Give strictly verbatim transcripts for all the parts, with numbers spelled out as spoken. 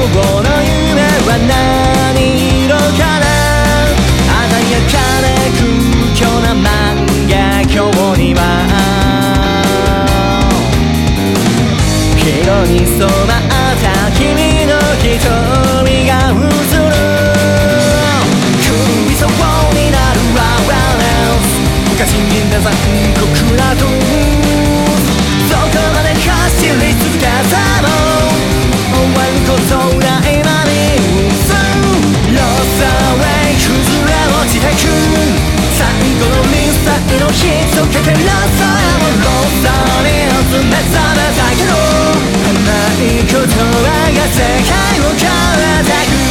後の夢は何色かな。鮮やかで空虚な漫画今日には色に染まった君の瞳が映る。空理想になるラブレンス昔に出残酷なドゥどこまで走り続けても終わることないまにロスアウェイ崩れ落ちてく最後のミスタイの火とかけらさえもロスアに集め覚めたけど甘い言葉が世界を変えてく。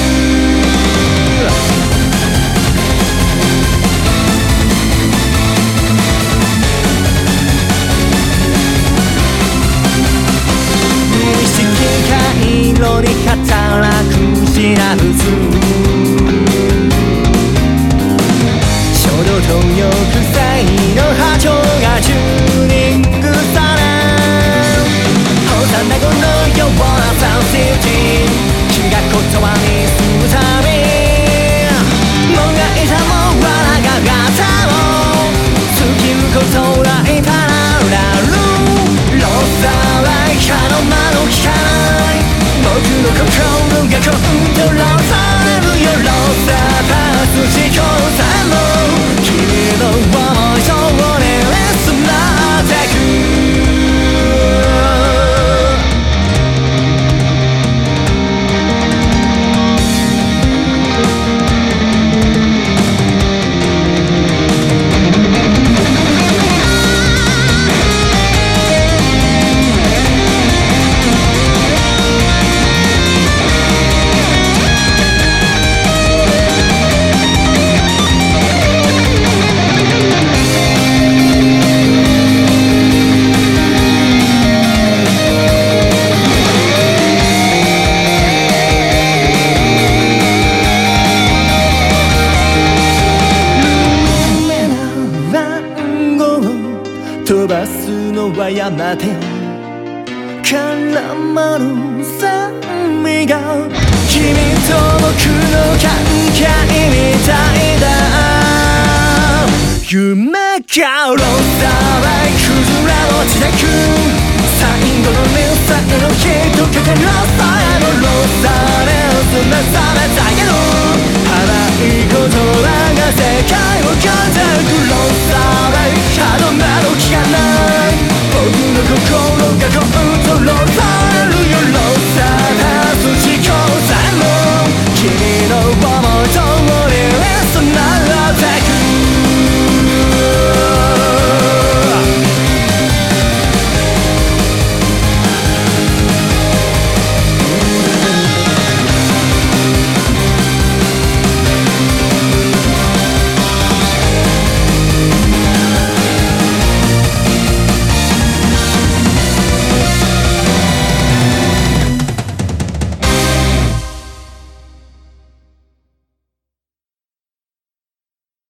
無意識回路に働くシナプス衝動と抑制の波長がチューニングされ幼子のようなサンシティ気が言葉にするたびもがいたも笑ががったも尽きることないパラレルロスアワイかの間の聞かない僕の心が今度ロされるよロスアパス地上さえも君の想いそうにレスなってく。飛ばすのはやめて絡まる酸味が君と僕の関係みたいだ。夢がロスアワイ崩れ落ちてく最後のミスタイの日